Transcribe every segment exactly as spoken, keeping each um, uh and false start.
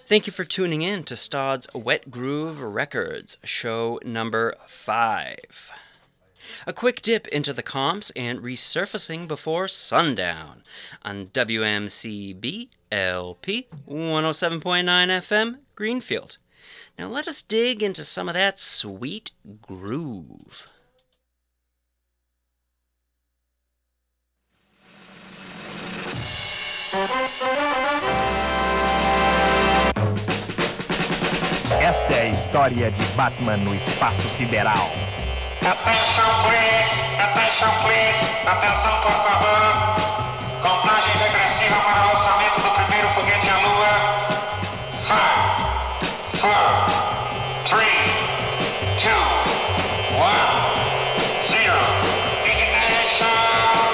Thank you for tuning in to Stodd's Wet Groove Records, show number five. A quick dip into the comps and resurfacing before sundown on W M C B L P one oh seven point nine F M, Greenfield. Now let us dig into some of that sweet groove. Esta é a história de Batman no espaço sideral. Atenção, please! Atenção, please! Atenção, por favor! Contagem regressiva para o lançamento do primeiro foguete à Lua. Five, four, three, two, one, zero. Ignition!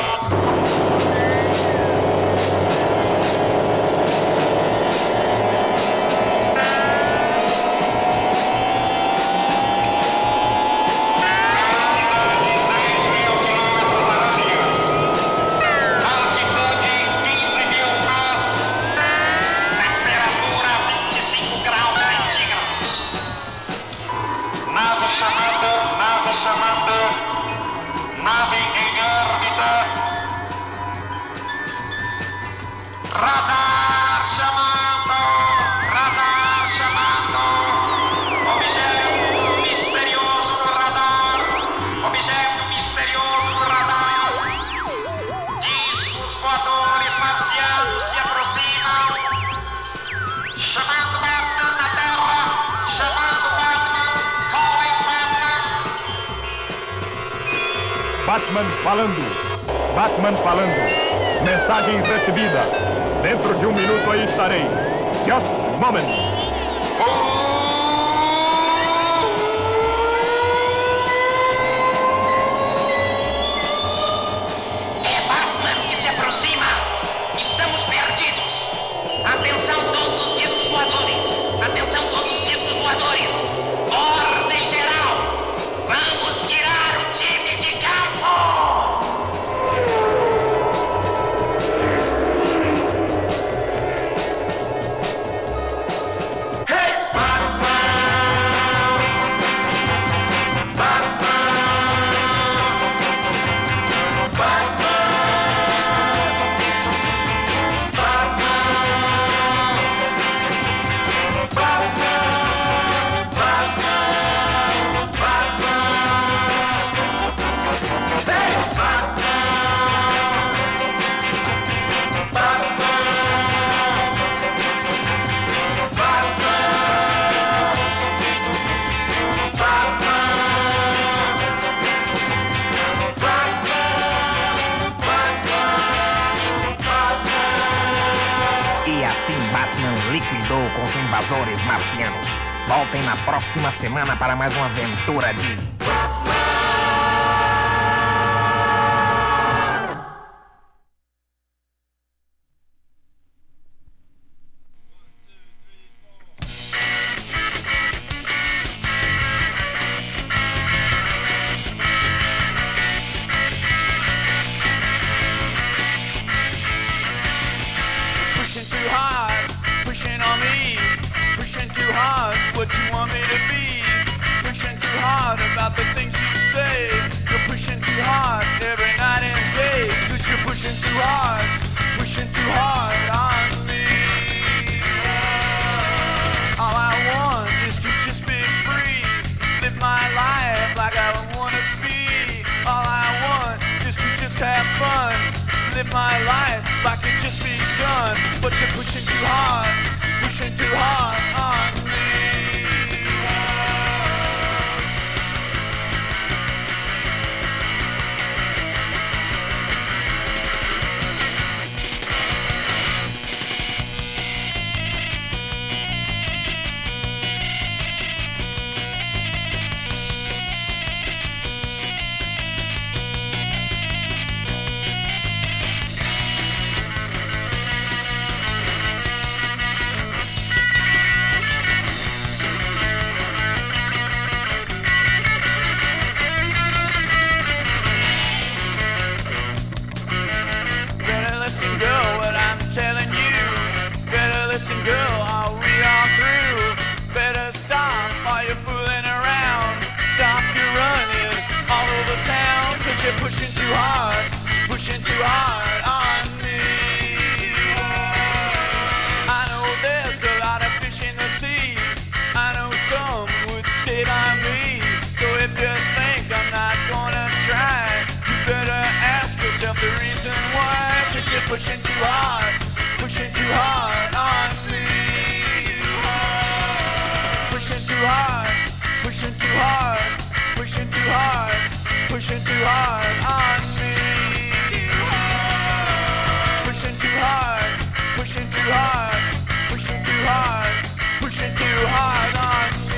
Radar chamando! Radar chamando! Objeto misterioso no radar! Objeto misterioso no radar! Discos voadores marcianos se aproximam! Chamando Batman na Terra! Chamando Batman! Calling Batman! Batman falando. Batman falando. Mensagem recebida. Dentro de um minuto aí estarei. Just a moment. É Batman que se aproxima! Estamos perdidos! Atenção todos os discos voadores! Atenção todos os discos voadores! Ordem geral! Vamos tirar o time de campo! E assim Batman liquidou com os invasores marcianos. Voltem na próxima semana para mais uma aventura de... Pushing too hard, pushing on me, pushing too hard, what you want me to be, pushing too hard about the things you say, you're pushing too hard every night and day, cause you're pushing too hard, pushing too hard on me. All I want is to just be free, live my life like I wanna be, all I want is to just have fun, live my life like it just begun, but you're pushing too hard, pushing too hard on me. pushing too hard on me. Too hard. Pushing too hard, pushing too hard, pushing too hard, pushing too hard on me.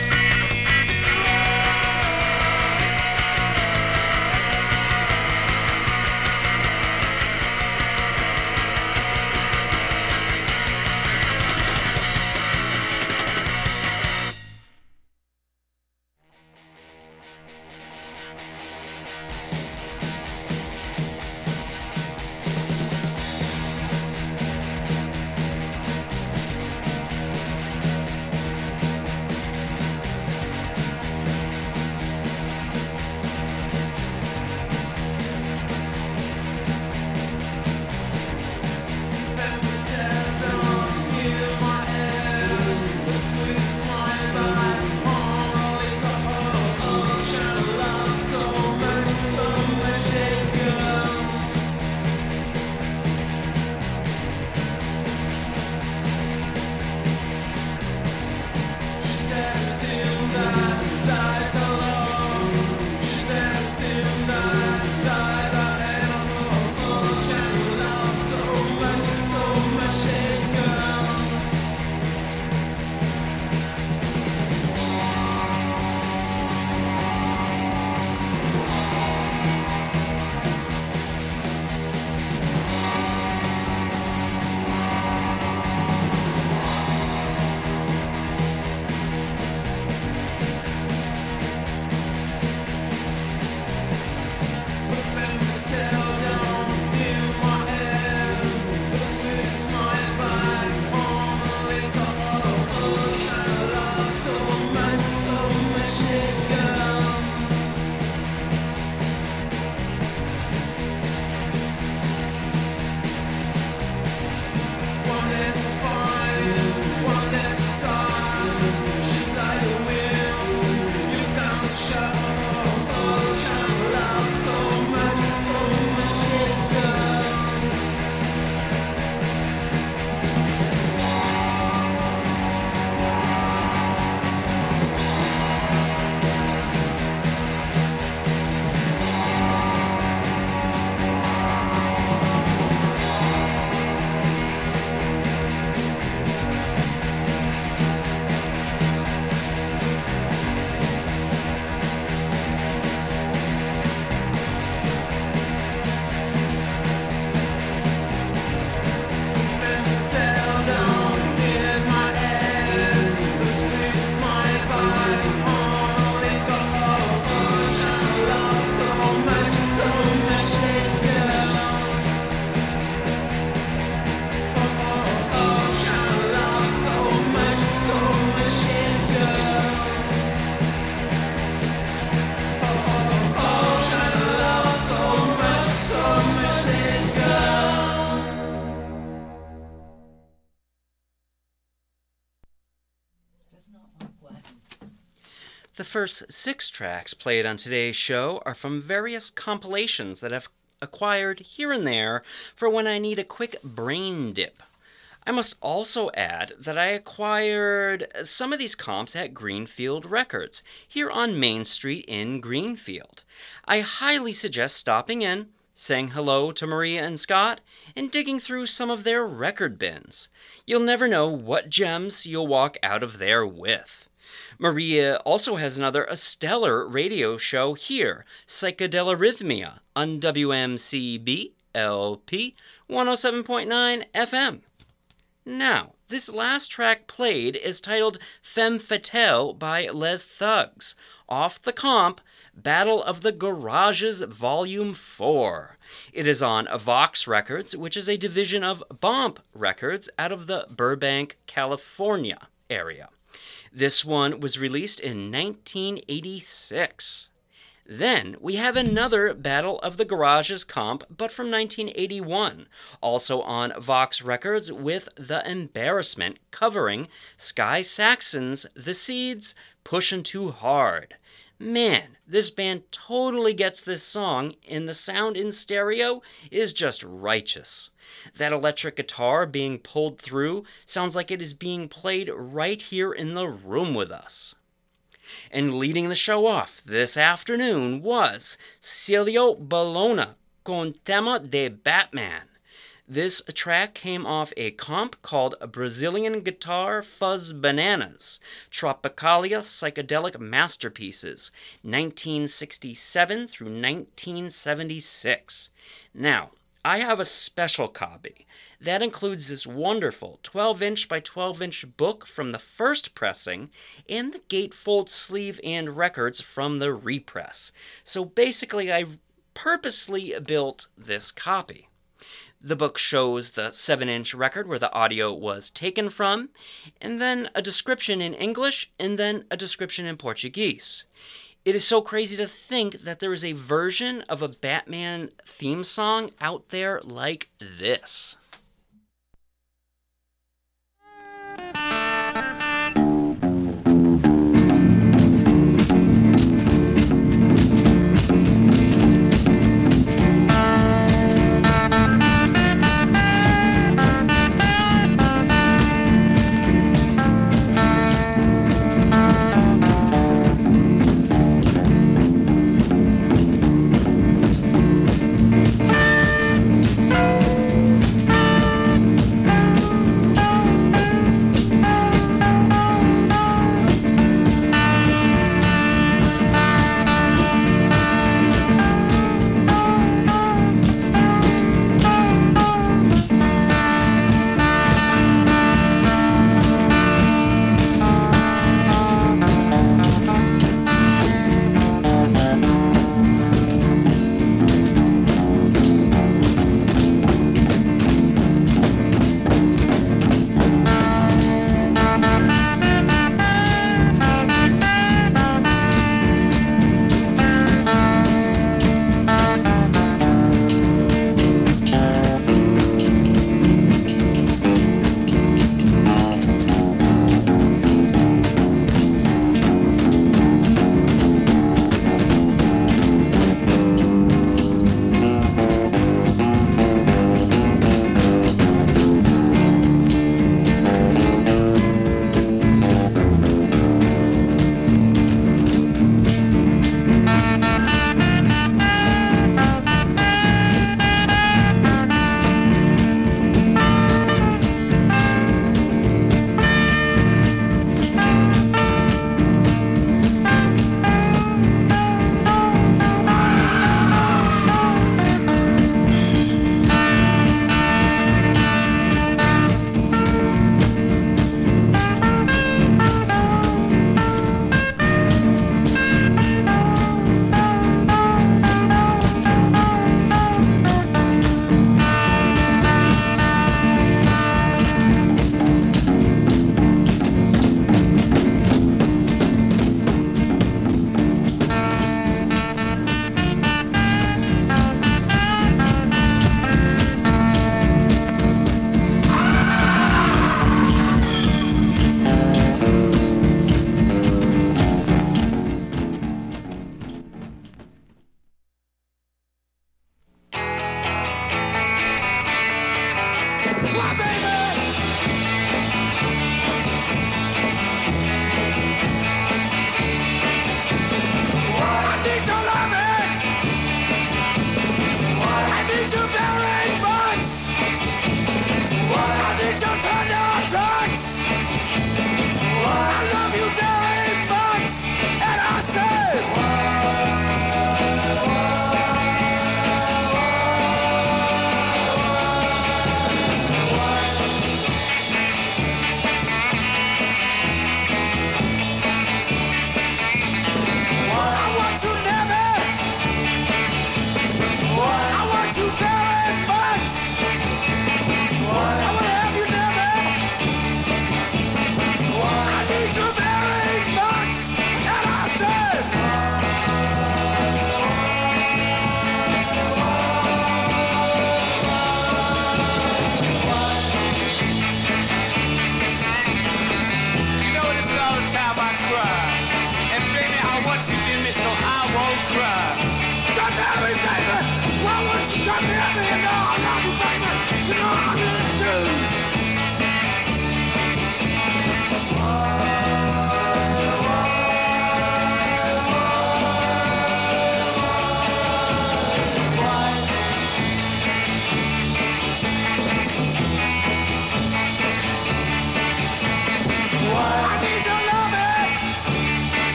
The first six tracks played on today's show are from various compilations that I've acquired here and there for when I need a quick brain dip. I must also add that I acquired some of these comps at Greenfield Records, here on Main Street in Greenfield. I highly suggest stopping in, saying hello to Maria and Scott, and digging through some of their record bins. You'll never know what gems you'll walk out of there with. Maria also has another a stellar radio show here, Psychedelarrhythmia, on W M C B L P one oh seven point nine F M. Now, this last track played is titled Femme Fatale by Les Thugs, off the comp Battle of the Garages Volume four. It is on Vox Records, which is a division of Bomp Records out of the Burbank, California area. This one was released in nineteen eighty-six. Then we have another Battle of the Garages comp, but from nineteen eighty-one, also on Vox Records with The Embarrassment, covering Sky Saxon's The Seeds, Pushin' Too Hard. Man, this band totally gets this song, and the sound in stereo is just righteous. That electric guitar being pulled through sounds like it is being played right here in the room with us. And leading the show off this afternoon was Celio Bologna con Tema de Batman. This track came off a comp called Brazilian Guitar Fuzz Bananas, Tropicalia Psychedelic Masterpieces, nineteen sixty-seven through nineteen seventy-six. Now, I have a special copy that includes this wonderful twelve inch by twelve inch book from the first pressing and the gatefold sleeve and records from the repress. So basically, I purposely built this copy. The book shows the seven inch record where the audio was taken from, and then a description in English, and then a description in Portuguese. It is so crazy to think that there is a version of a Batman theme song out there like this.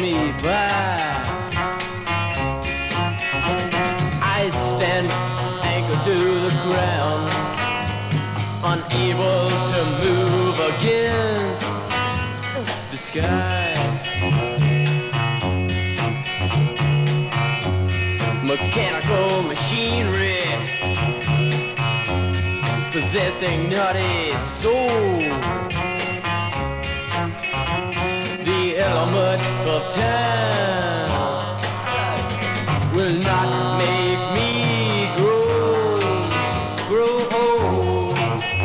me by. I stand anchored to the ground, unable to move against the sky. Mechanical machinery possessing not a soul. The element of time will not make me grow, grow old.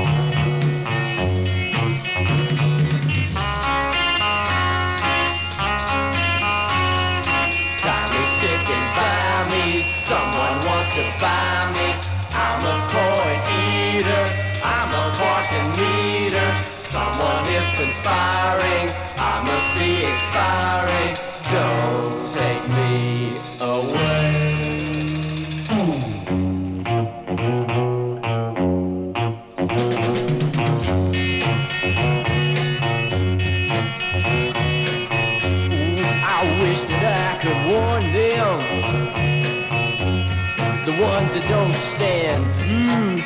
Time is ticking by me, someone wants to buy me. I'm a coin eater, I'm a parking meter. Someone is conspiring, I must be expiring. Don't take me away. I wish that I could warn them, the ones that don't stand true.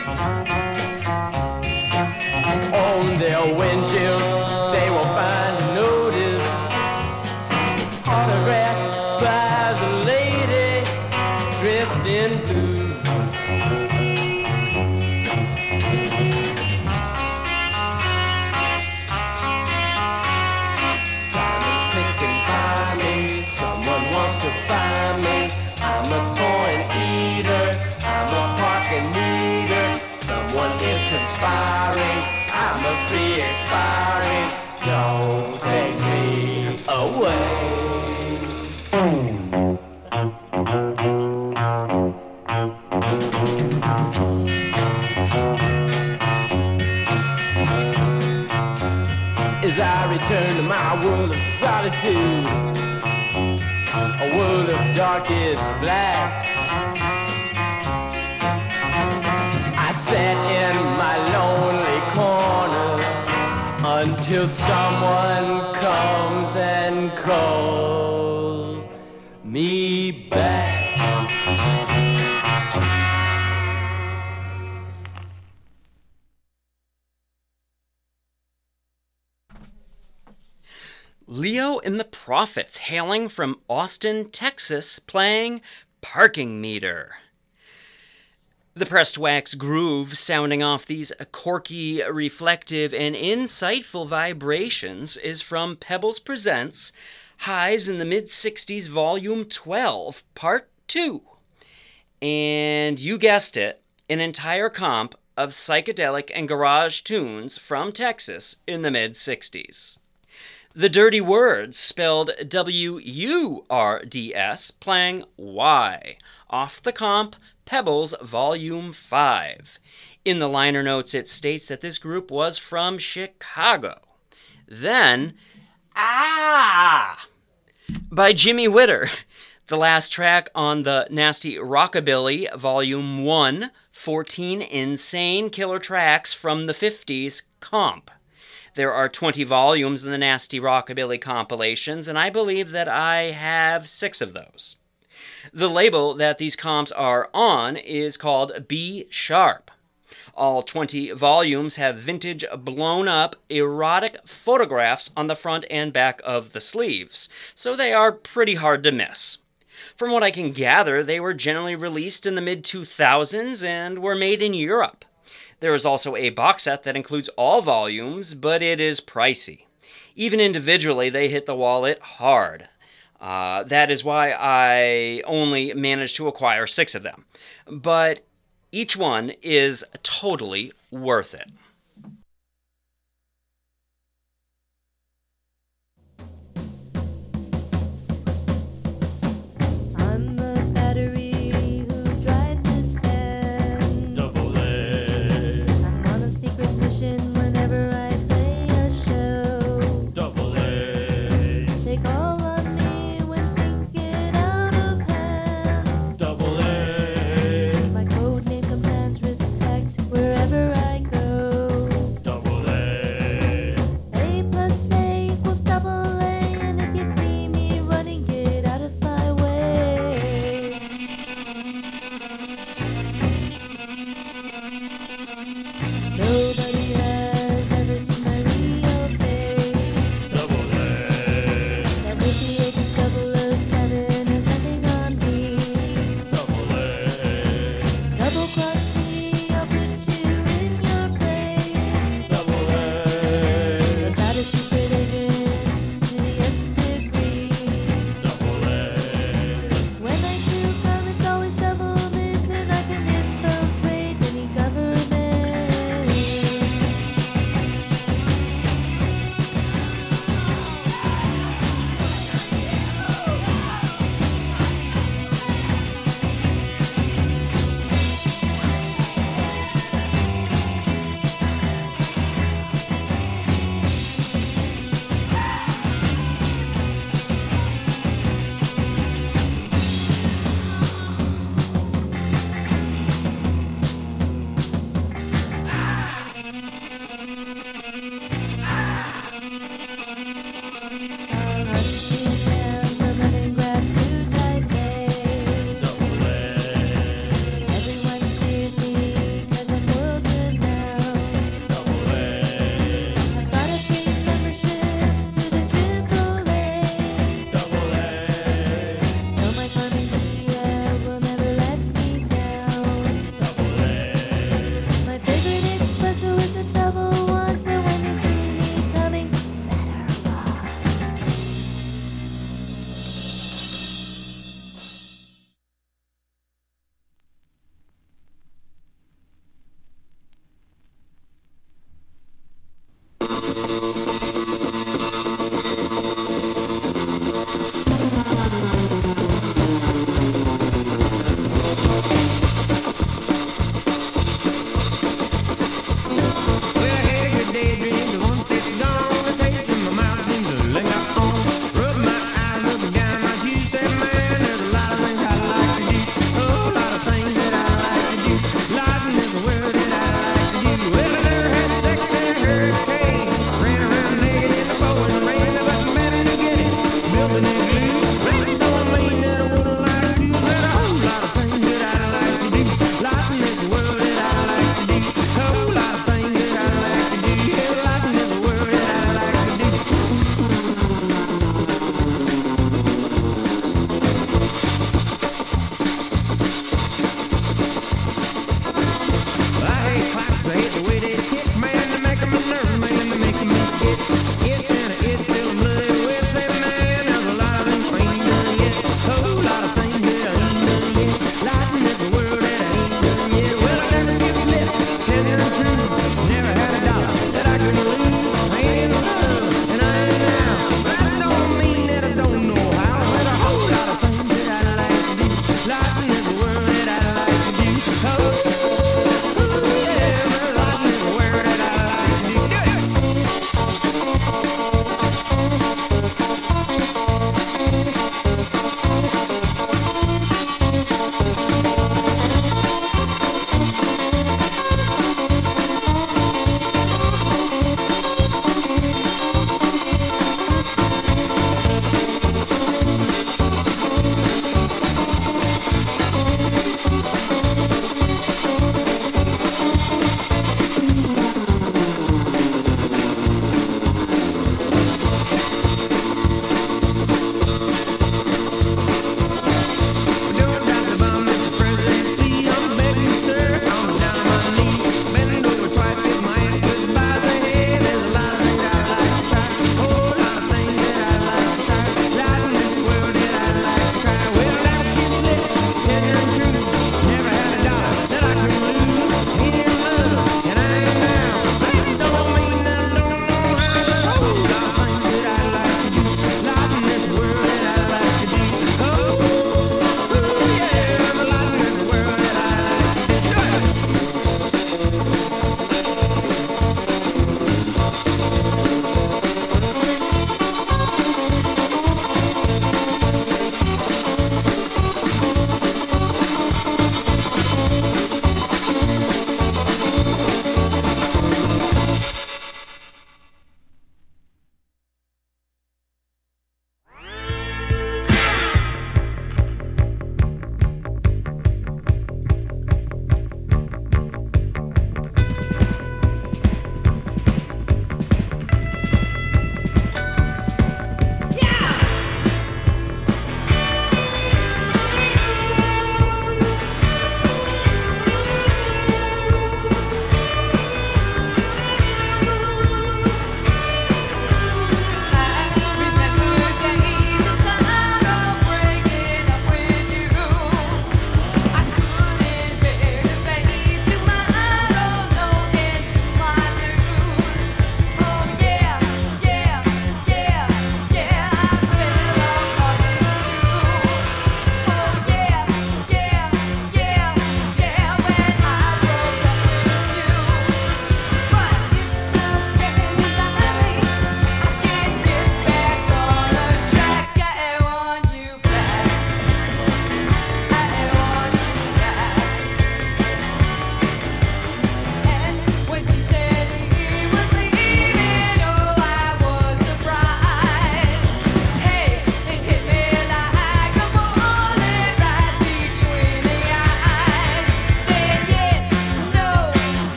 On their windshields they will find a notice autographed by the lady dressed in blue. Time is ticking by me, someone wants to find me. I'm a coin eater, I'm a parking meter. Someone is conspiring, I must be expiring. Don't take me away. As I return to my world of solitude, a world of darkest black, I sat in my lonely corner until someone comes and calls me back. Leo and the Prophets, hailing from Austin, Texas, playing Parking Meter. The Pressed Wax groove sounding off these quirky, reflective, and insightful vibrations is from Pebbles Presents Highs in the Mid sixties Volume twelve, Part two. And you guessed it, an entire comp of psychedelic and garage tunes from Texas in the mid sixties. The Dirty Words, spelled W U R D S, playing Y, off the comp Pebbles Volume five. In the liner notes, it states that this group was from Chicago. Then, Ah! by Jimmy Witter, the last track on the Nasty Rockabilly Volume one, fourteen insane killer tracks from the fifties comp. There are twenty volumes in the Nasty Rockabilly compilations, and I believe that I have six of those. The label that these comps are on is called B Sharp. All twenty volumes have vintage, blown-up, erotic photographs on the front and back of the sleeves, so they are pretty hard to miss. From what I can gather, they were generally released in the mid two thousands and were made in Europe. There is also a box set that includes all volumes, but it is pricey. Even individually, they hit the wallet hard. Uh, that is why I only managed to acquire six of them. But each one is totally worth it. I'm the battery who drives this band. Double A, I'm on a secret mission whenever I play a show. double A, They call on me when things get out of hand. double A, My code name commands respect wherever I go.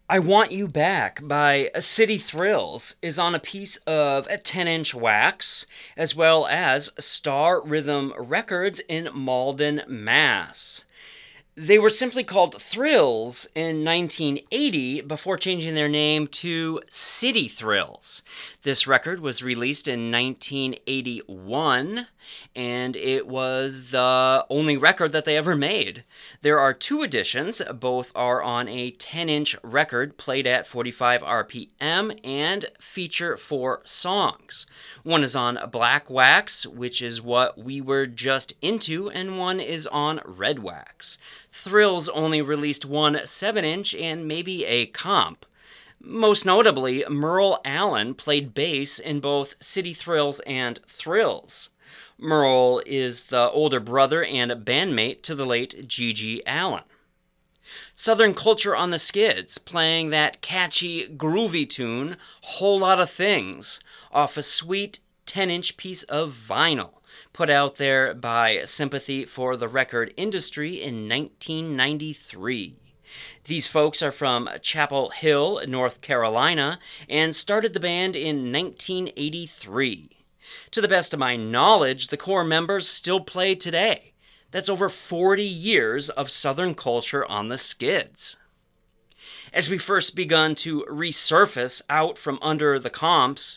I Want You Back by City Thrills is on a piece of ten-inch wax, as well as Star Rhythm Records in Malden, Mass. They were simply called Thrills in nineteen eighty before changing their name to City Thrills. This record was released in nineteen eighty-one, and it was the only record that they ever made. There are two editions. Both are on a ten-inch record played at forty-five R P M and feature four songs. One is on black wax, which is what we were just into, and one is on red wax. Thrills only released one seven-inch and maybe a comp. Most notably, Merle Allen played bass in both City Thrills and Thrills. Merle is the older brother and bandmate to the late Gigi Allen. Southern Culture on the Skids, playing that catchy, groovy tune, Whole Lotta Things, off a sweet ten-inch piece of vinyl, put out there by Sympathy for the Record Industry in nineteen ninety-three. These folks are from Chapel Hill, North Carolina, and started the band in nineteen eighty-three. To the best of my knowledge, the core members still play today. That's over forty years of Southern Culture on the Skids. As we first begun to resurface out from under the comps,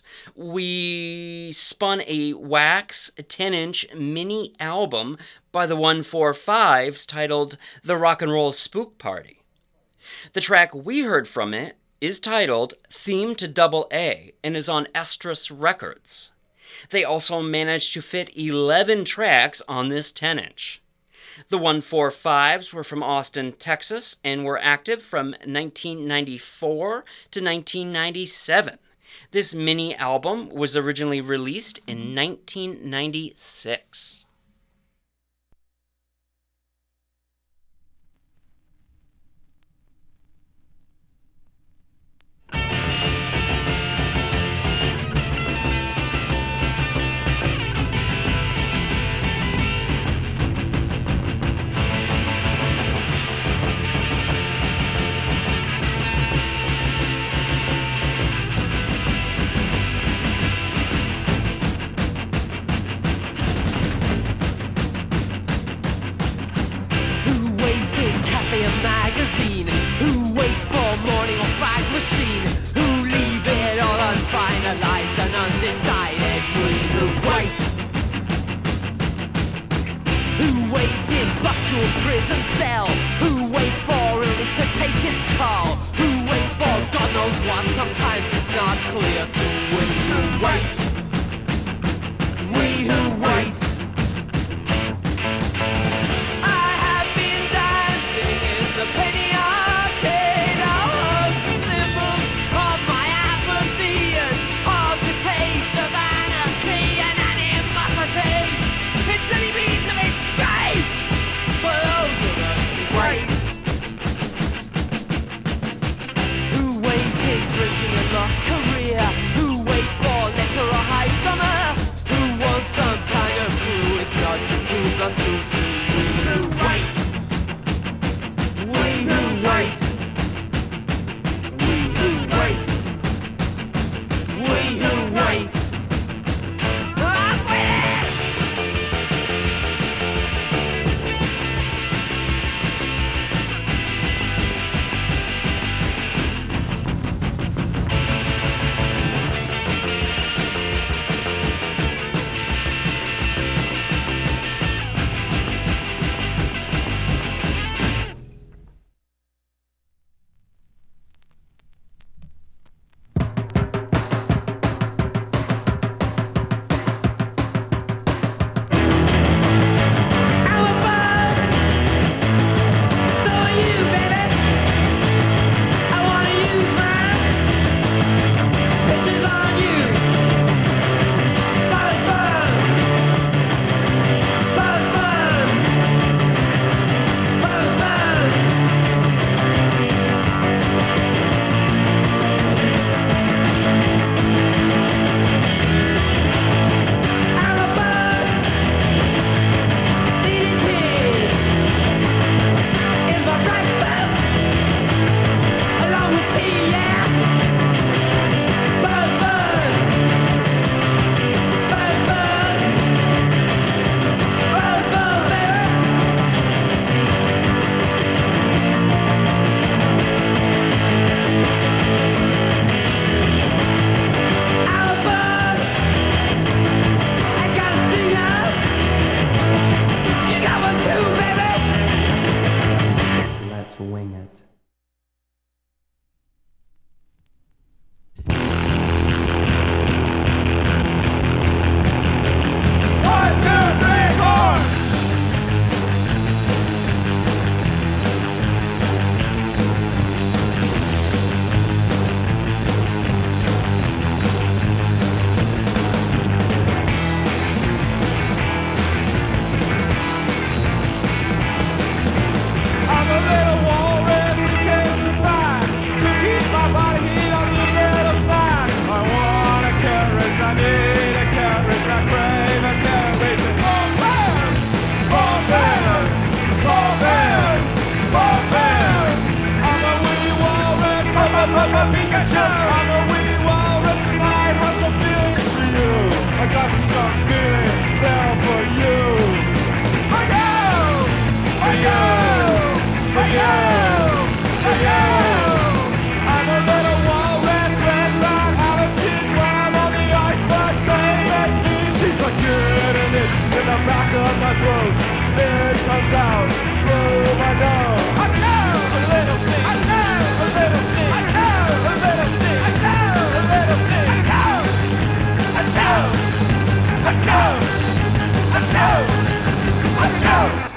we spun a wax ten-inch mini album by the one forty-fives titled The Rock and Roll Spook Party. The track we heard from it is titled Theme to Double A and is on Estrus Records. They also managed to fit eleven tracks on this ten-inch. The one forty-fives were from Austin, Texas, and were active from nineteen ninety-four to nineteen ninety-seven. This mini album was originally released in nineteen ninety-six. Magazine, who wait for morning or fag machine, who leave it all unfinalized and undecided. We who wait, who wait in bus or prison cell, who wait for illness to take its toll, who wait for God knows what. Sometimes it's not clear to we who wait, we who wait. It's any means of escape for those of us who feeling fell for you. For you, for you, for you, for you. I'm a little walrus, red rock, out of cheese when I'm on the iceberg, saying that these she's like bitterness in the back of my throat. It comes out through my nose. I know a little snake. I know a little snake. I know a little snake. I know a little snake. I know. I know. I know. I know. I know.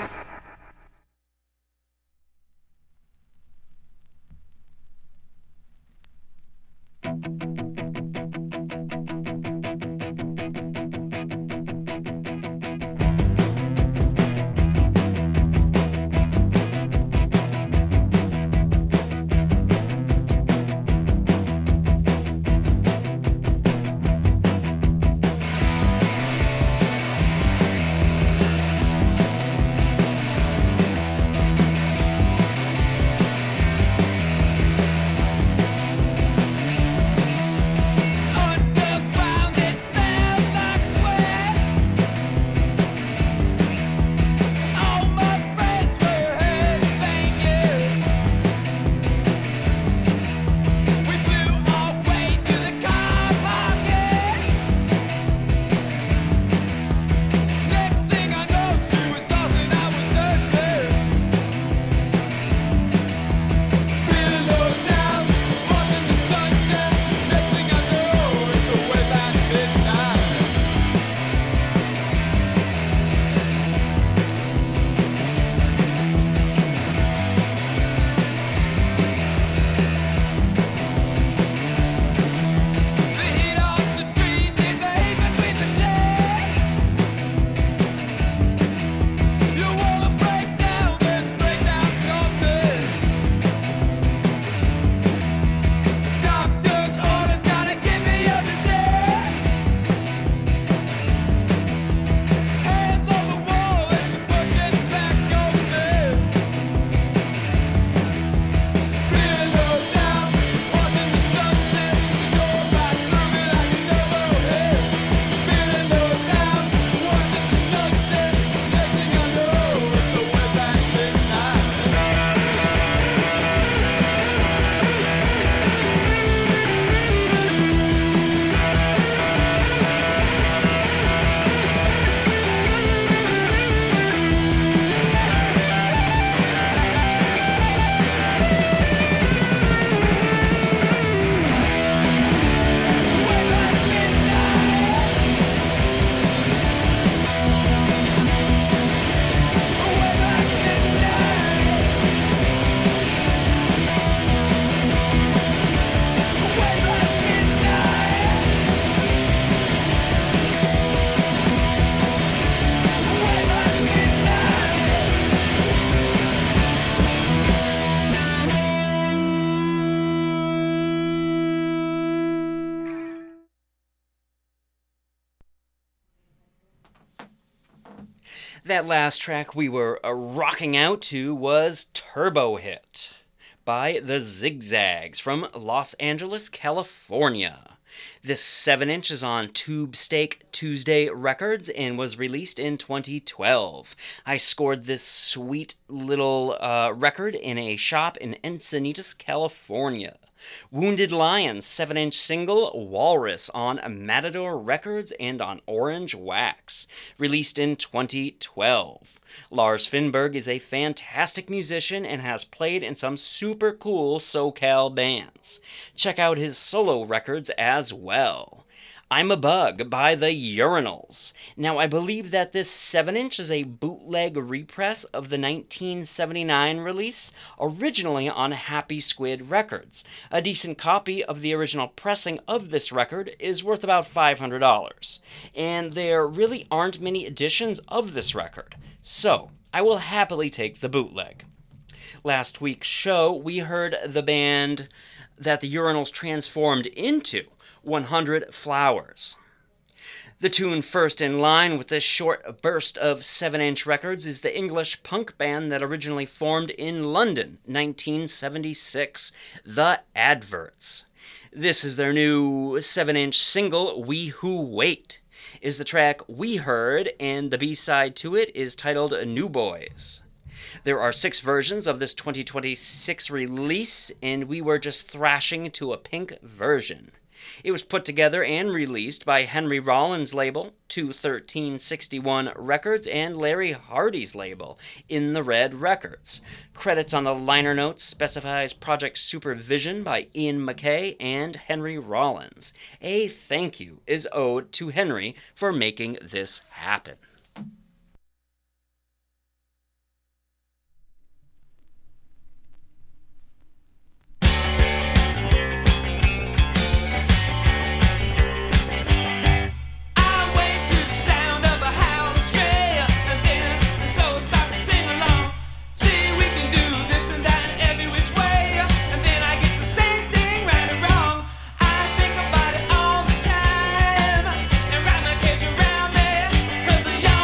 That last track we were uh, rocking out to was Turbo Hit by the Zigzags from Los Angeles, California. This seven inch is on Tube Steak Tuesday Records and was released in twenty twelve. I scored this sweet little uh, record in a shop in Encinitas, California. Wounded Lion's seven inch single, Walrus, on Matador Records and on Orange Wax, released in twenty twelve. Lars Finnberg is a fantastic musician and has played in some super cool SoCal bands. Check out his solo records as well. I'm a Bug by the Urinals. Now, I believe that this seven inch is a bootleg repress of the nineteen seventy-nine release, originally on Happy Squid Records. A decent copy of the original pressing of this record is worth about five hundred dollars, and there really aren't many editions of this record, so I will happily take the bootleg. Last week's show, we heard the band that the Urinals transformed into, one hundred Flowers. The tune first in line with this short burst of seven inch records is the English punk band that originally formed in London, nineteen seventy-six, The Adverts. This is their new seven inch single, We Who Wait. is the track We Heard, and the B-side to it is titled New Boys. There are six versions of this twenty twenty-six release, and we were just thrashing to a pink version. It was put together and released by Henry Rollins' label, two thirteen sixty-one Records, and Larry Hardy's label, In the Red Records. Credits on the liner notes specifies project supervision by Ian MacKaye and Henry Rollins. A thank you is owed to Henry for making this happen. Cause the young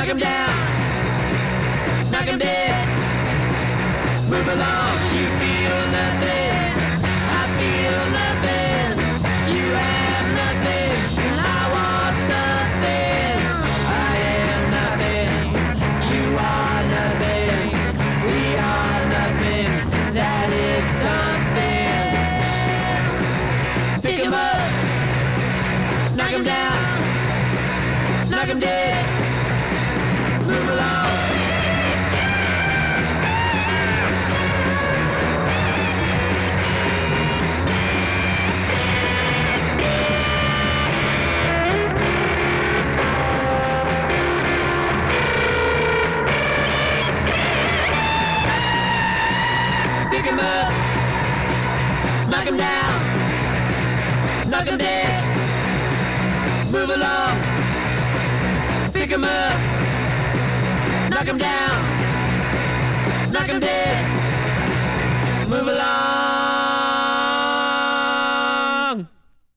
knock 'em down, knock 'em dead. Move along, you feel nothing, I feel nothing. You have nothing, and I want something. I am nothing, you are nothing, we are nothing, that is something. Pick 'em up, knock 'em down, knock 'em dead. Move along. Pick 'em up, knock 'em down, knock 'em dead. Move along. Pick 'em up, knock 'em down, knock 'em dead. Move along.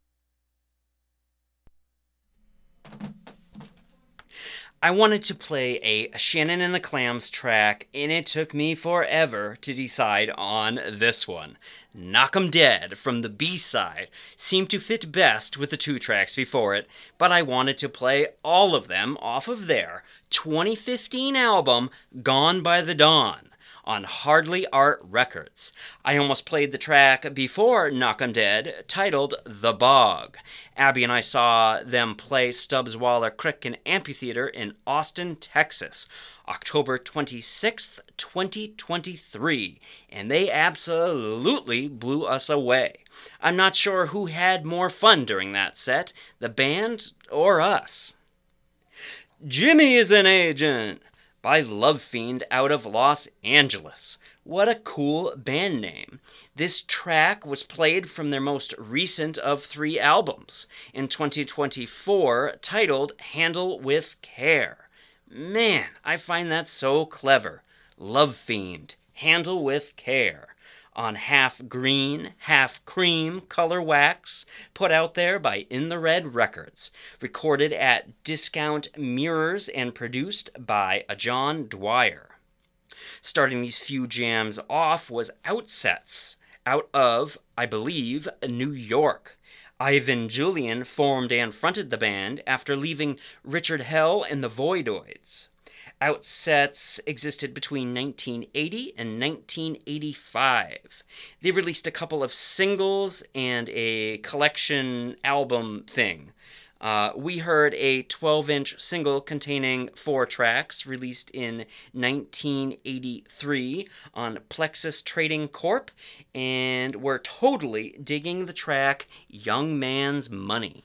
I wanted to play a Shannon and the Clams track, and it took me forever to decide on this one. Knock 'em Dead from the B-side seemed to fit best with the two tracks before it, but I wanted to play all of them off of their twenty fifteen album, Gone by the Dawn, on Hardly Art Records. I almost played the track before Knock 'em Dead, titled The Bog. Abby and I saw them play Stubbs Waller Crick Amphitheater in Austin, Texas, October twenty-sixth, twenty twenty-three, and they absolutely blew us away. I'm not sure who had more fun during that set, the band or us. Jimmy is an Agent by Love Fiend out of Los Angeles. What a cool band name. This track was played from their most recent of three albums in twenty twenty-four, titled Handle with Care. Man, I find that so clever. Love Fiend, Handle with Care, on half green, half cream color wax, put out there by In the Red Records, recorded at Discount Mirrors and produced by John Dwyer. Starting these few jams off was Outsets, out of, I believe, New York. Ivan Julian formed and fronted the band after leaving Richard Hell and the Voidoids. Outsets existed between nineteen eighty and nineteen eighty-five. They released a couple of singles and a collection album thing. Uh, we heard a twelve-inch single containing four tracks released in nineteen eighty-three on Plexus Trading Corp, and we're totally digging the track Young Man's Money.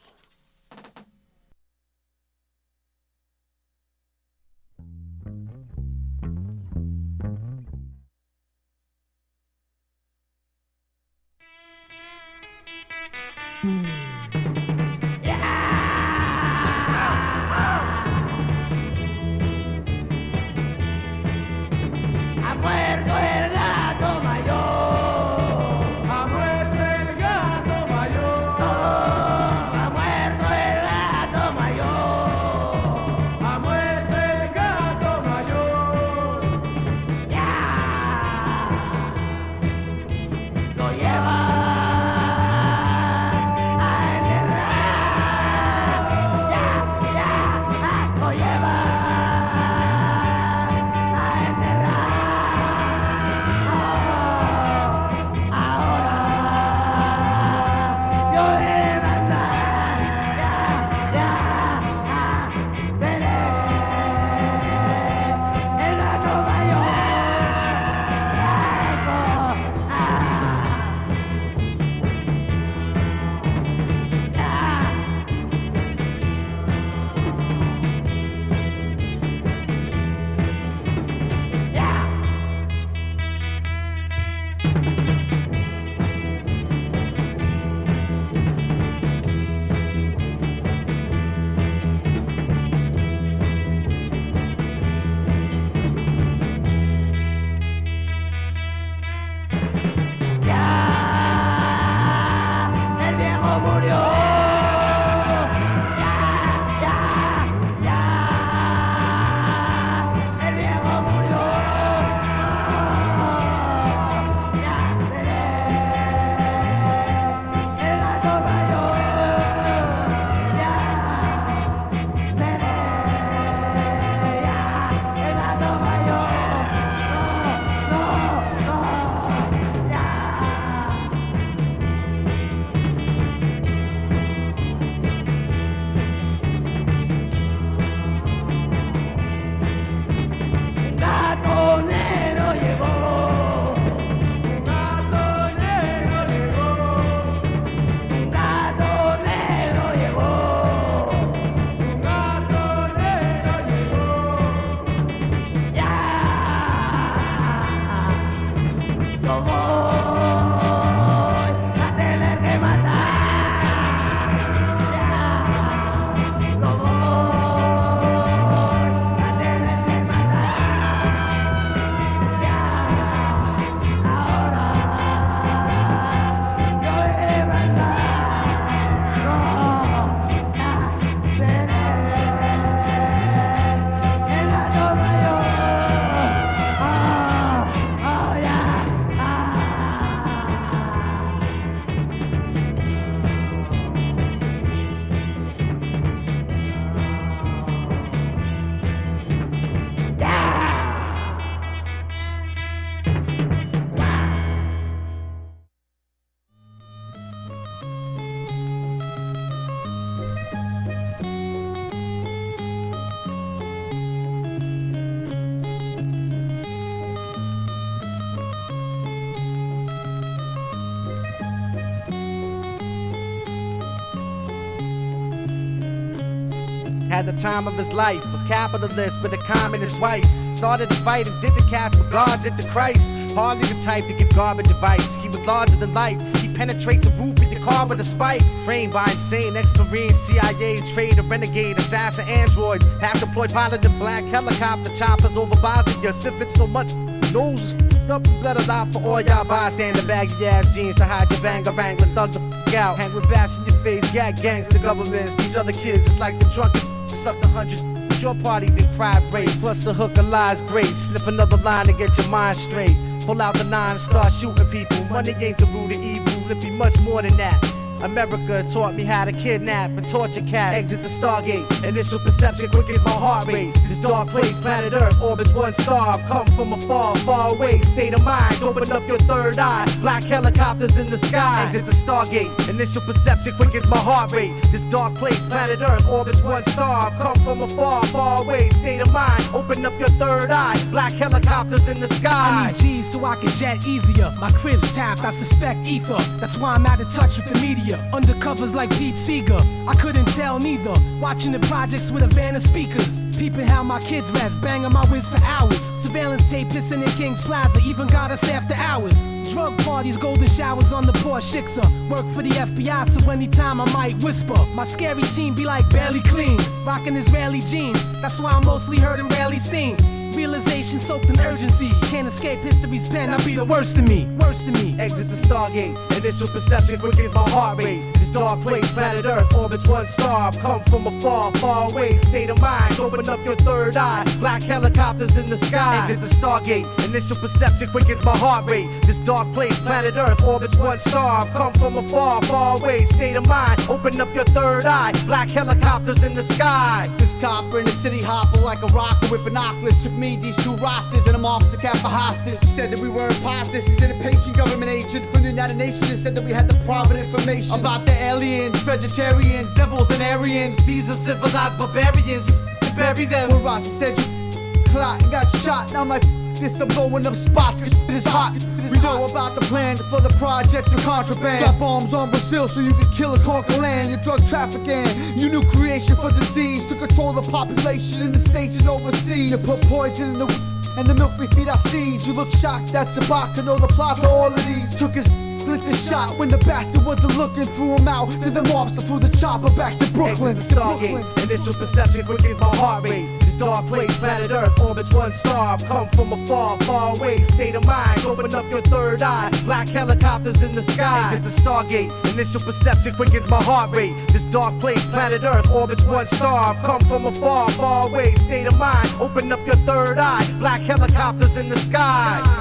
had the time of his life. A capitalist with a communist wife. Started to fight and did the cats with God did the Christ. Hardly the type to give garbage advice. He was larger than life. He penetrate the roof of your car with a spike. Trained by insane ex-Marine, C I A, trade, a renegade, assassin, androids. Half-deployed pilot in black helicopter choppers over Bosnia. Sniffing so much nose is f***ed up and bled alive for all y'all bystander. Baggy ass jeans to hide your banger wrangler. Thug the f*** out. Hang with bash in your face. Gag gangs to governments. These other kids is like the drunken suck the hundred. Your party then cried rape. Plus the hook of lies great. Slip another line to get your mind straight. Pull out the nine and start shooting people. Money ain't the root of evil. It be much more than that. America taught me how to kidnap and torture cats. Exit the Stargate. Initial perception quick as my heart rate. This dark place, planet Earth, orbits one star. Come from afar, far away. State of mind, open up your third eye. Black helicopters in the sky. Exit the Stargate. Initial perception quick as my heart rate. This dark place, planet Earth, orbits one star. Come from afar, far away. State of mind, open up your third eye. Black helicopters in the sky. I need G's so I can jet easier. My crib's tapped, I suspect ether. That's why I'm out of touch with the media. Undercovers like Pete Seeger. I couldn't tell neither. Watching the projects with a van of speakers. Peeping how my kids rest, banging my whiz for hours. Surveillance tape pissing in King's Plaza, even got us after hours. Drug parties, golden showers on the poor Shiksa. Work for the F B I, so anytime I might whisper. My scary team be like barely clean, rocking Israeli jeans. That's why I'm mostly heard and rarely seen. Realization soaked in urgency. Can't escape history's pen, I'll be the worst of me. Worst of me. Exit the Stargate. Initial perception quick as my heart rate. This dark place, planet Earth, orbits one star. Come from afar, far away. State of mind, open up your third eye. Black helicopters in the sky. Exit the Stargate. Initial perception quick as my heart rate. This dark place, planet Earth, orbits one star. Come from afar, far away. State of mind, open up your third eye. Black helicopters in the sky. This copper in the city hopper like a rocker with binoculars. Took me these two rosters and I'm officer kept a hostage. He said that we were imposters. He's an impatient government agent from the United Nations and said that we had the private information about the aliens, vegetarians, devils and Aryans. These are civilized barbarians. We f***ing bury them. When Rossi said you clot and got shot, and I'm like, this I'm blowing up spots cause it is hot. We know about the plan for the projects with contraband. Drop bombs on Brazil so you can kill and conquer land. Your drug trafficking, your new creation for disease. To control the population in the states and overseas. You put poison in the and the milk we feed our seeds. You look shocked, that's Ibaka, know the plot to all of these. Took his flick the shot when the bastard wasn't looking, threw him out. Then the mobster threw the chopper back to Brooklyn. Exit the Stargate. Initial perception quick as my heart rate. This dark place, planet Earth, orbits one star. Come from afar, far away. State of mind, open up your third eye. Black helicopters in the sky. Exit the Stargate. Initial perception quick as my heart rate. This dark place, planet Earth, orbits one star. Come from afar, far away. State of mind, open up your third eye. Black helicopters in the sky.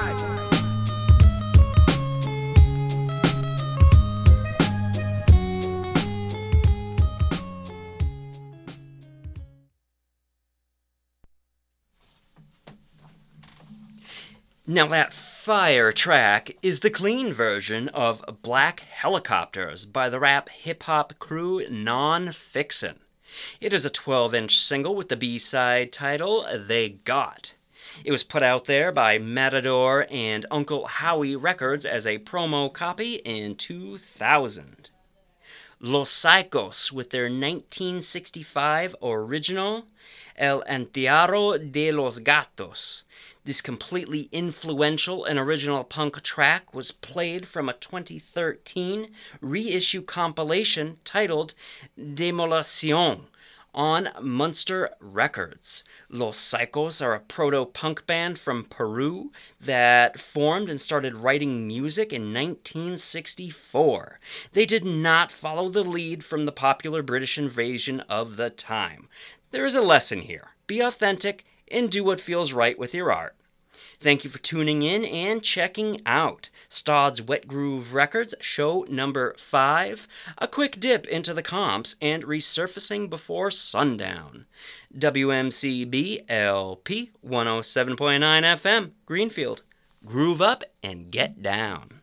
Now that fire track is the clean version of Black Helicopters by the rap hip-hop crew Non-Fixin'. It is a twelve-inch single with the B-side title, They Got. It was put out there by Matador and Uncle Howie Records as a promo copy in two thousand. Los Psychos with their nineteen sixty-five original, El Entierro de los Gatos. This completely influential and original punk track was played from a twenty thirteen reissue compilation titled Demolition on Munster Records. Los Psychos are a proto-punk band from Peru that formed and started writing music in nineteen sixty-four. They did not follow the lead from the popular British invasion of the time. There is a lesson here. Be authentic and do what feels right with your art. Thank you for tuning in and checking out Stodd's Wet Groove Records, show number five, a quick dip into the comps and resurfacing before sundown. W M C B L P one oh seven point nine F M, Greenfield. Groove up and get down.